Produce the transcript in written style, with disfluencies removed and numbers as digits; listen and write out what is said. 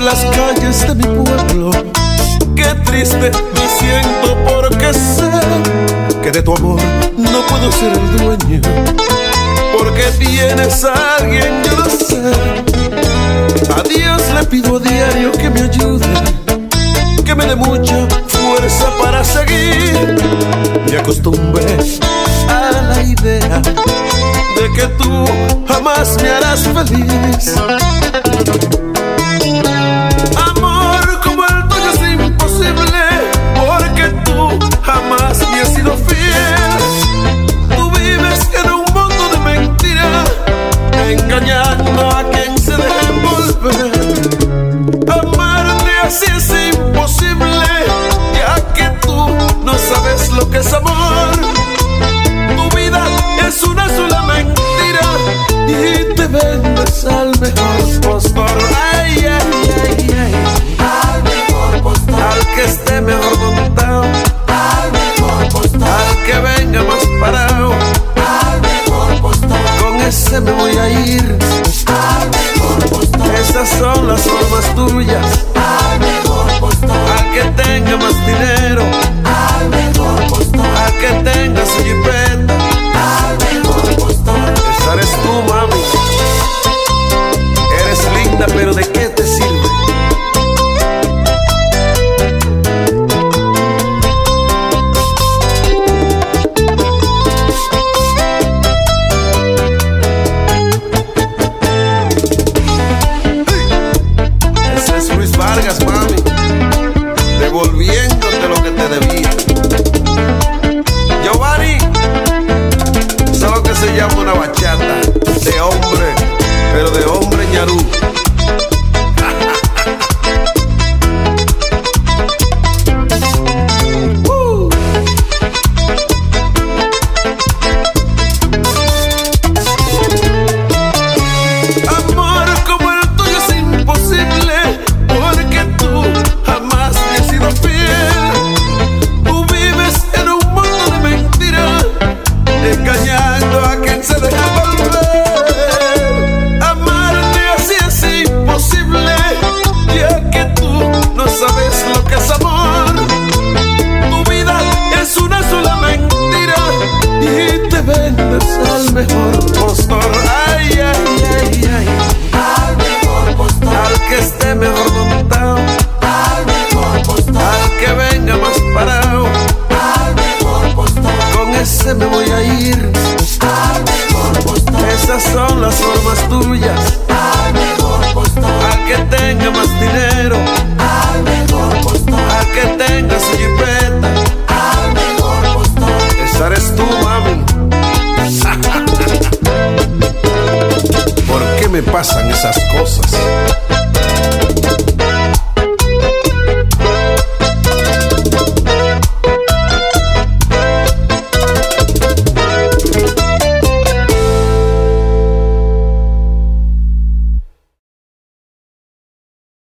las calles de mi pueblo. Qué triste me siento porque sé que de tu amor no puedo ser el dueño, porque tienes a alguien, yo lo sé. A Dios le pido a diario que me ayude, que me dé mucha fuerza para seguir. Me acostumbré a la idea de que tú jamás me harás feliz. Amor como el tuyo es imposible, porque tú jamás me has sido fiel. Tú vives en un mundo de mentira, engañando a quien se deja envolver. Amarte así es imposible, ya que tú no sabes lo que es amor. Tu vida es una sola mentira y te vendes al mejor postor. Ay, ay, ay, ay. Al mejor postor. Al que esté mejor montado, Al mejor postor. al que venga más parado, Al mejor postor. con ese me voy a ir. Al mejor postor. Esas son las formas tuyas. Al mejor postor. Al que tenga más dinero, Al mejor postor. al que tenga su jipeta, Al mejor postor. esa eres tú, mami. Eres linda, pero ¿de qué te sirve? Ese es Luis Vargas, mami, devolviéndote lo que te debía. Giovanni, ¿sabes lo que se llama una bachata? De hombre, pero de hombre ñarú. Amor como el tuyo es imposible, porque tú jamás me has sido fiel. Tú vives en un mundo de mentira, engañando a quien se deja volver. Amarte así es imposible, ya que tú no sabes lo que es amor. Tu vida es una sola mentira y te vendes al mejor postor. Ay, ay, ay, ay. Al mejor postor. Al que esté mejor montado, Al mejor postor. al que venga más parado, Al mejor postor. con ese me voy a ir. Al mejor postor. Esas son las formas tuyas. Al mejor postor. Al que tenga más dinero, Al mejor postor. al que tenga su jipeta, Al mejor postor. esa eres tú, mami. ¿Por qué me pasan esas cosas?